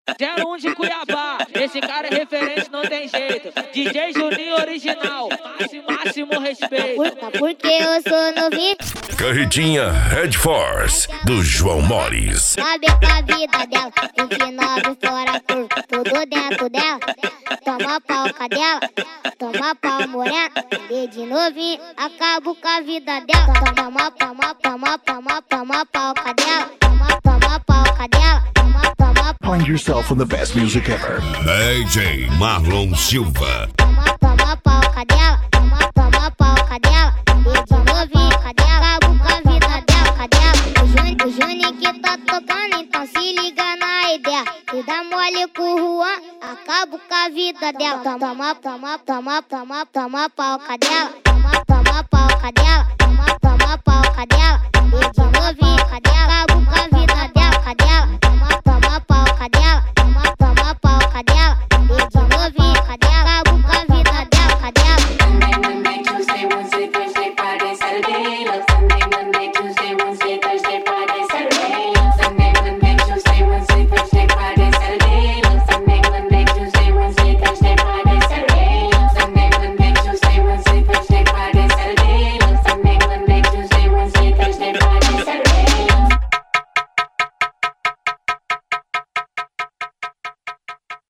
01 de Cuiabá, esse cara é referente, não tem jeito. DJ Juninho original, máximo respeito. Porque eu sou novinho. Carretinha Red Force, do João Mores. Sabe a vida dela, 29 fora por tudo dentro dela. Toma pau, cadela, toma pau, morena. Desde novinho, acabo com a vida dela. Toma pau, cadela, toma pau, cadela. Find yourself in the best music ever. DJ Marlon Silva. Toma pau, cadela, toma pau, cadela. Desde novinho, cadela, acabo com a vida dela, cadela. O Juninho que tá tocando, então se liga na ideia. Se dá mole com o Juan, acabo com a vida dela. Toma pau, cadela, toma pau, cadela, toma pau, cadela.